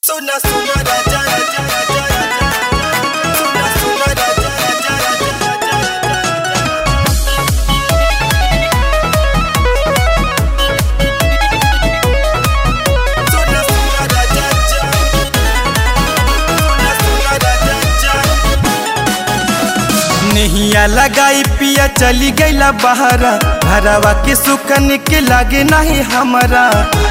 Suna suna raja raja raja raja. Suna suna raja raja raja raja. Suna suna raja raja. Suna suna raja raja. नहिया लगाई पिया चली गईला बहरा, घरवा के सुकन के लागे नहीं हमारा।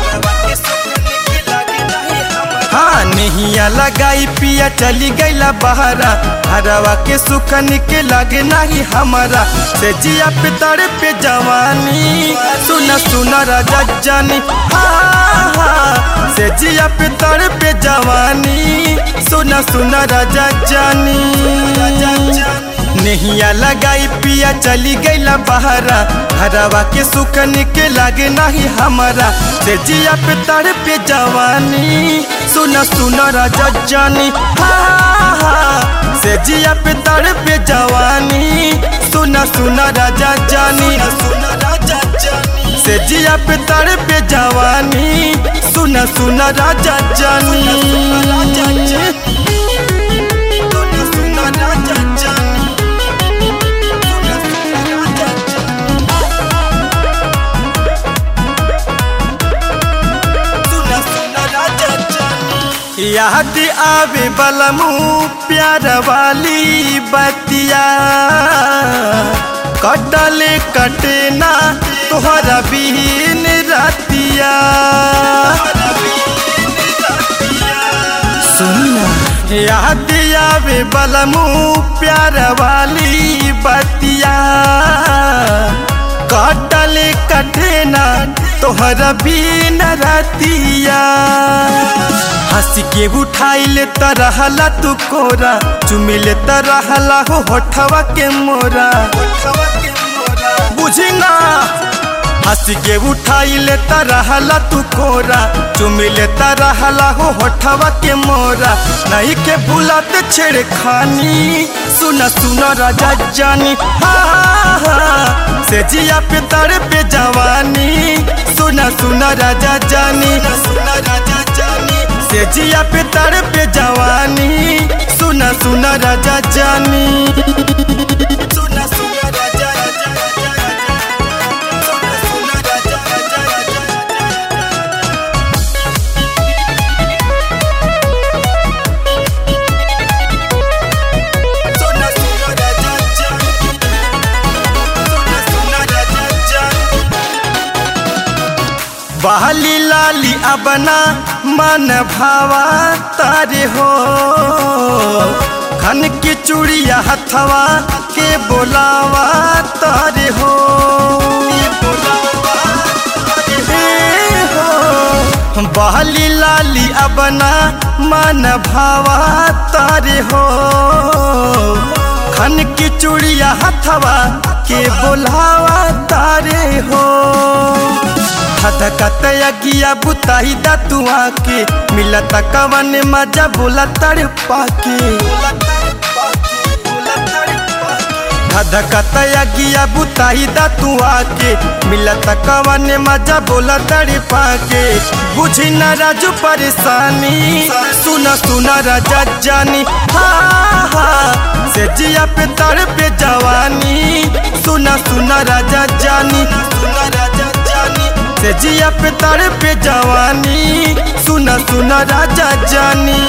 हाँ नहिया लगाई पिया चली गईला बहरा, घरवा के सुकन के लागे नहीं हमारा। से जिया पे तड़े पे जवानी सुना सुना राजा जानी। हाँ हाँ से जिया पे तड़े पे जवानी सुना सुना राजा जानी। नहिया लगाई पिया चली गईला बहरा, घरवा के सुकन के लागे नहीं हमारा। से जिया पे तड़े पे जवानी सुना सुना राजा जानी। हाँ हाँ से जिया पे तड़े पे जवानी सुना सुना राजा जानी। सुना राजा जानी से जिया पे तड़े पे जवानी सुना सुना राजा जानी। याद आवे बलमू प्यार वाली बतिया, कटले कटना तोहरा बीन रातिया। सुनना याद आवे बलमू प्यार वाली बतिया, कटले कटना तोहरा बीन रातिया। हंस के उठाई ले तरहला तू कोरा, चुमी ले तरहला हो होठवा के मोरा। बुझी ना हंस के उठाई ले तरहला तू कोरा, चुमी ले तरहला हो होठवा के मोरा। नहीं के बुलाते छेड़े खानी सुना सुना राजा जानी। हाँ हाँ से जिया पे तड़े पे जवानी सुना सुना राजा जानी। सुना राजा जानी से जिया पे तड़े पे जवानी सुना सुना राजा जानी। सुना सुना राजा राजा राजा। सुना सुना राजा राजा राजा। सुना सुना राजा जानी। सुना सुना राजा जानी। बहली लाली अबना मन भावा तारे हो, खन की चूड़िया हथवा के बोलावा तारे हो। बहली लाली अबना मन भावा तारे हो, खन की चूड़िया हथवा के बोलावा तारे हो। हथकत अगिया बुताही दा तू आके, मिलत कवन मजा बोला तड़पा के। हथकत अगिया बुताही दा तू आके, मिलत कवन मजा बोला तड़पा के। बुझी न राजू परेशानी सुना सुना राजा जानी। हाँ हाँ से जिया पे तड़े पे जवानी सुना सुना राजा जानी। सुना राजा जानी से जिया पे तड़े पे जवानी सुना सुना राजा जानी।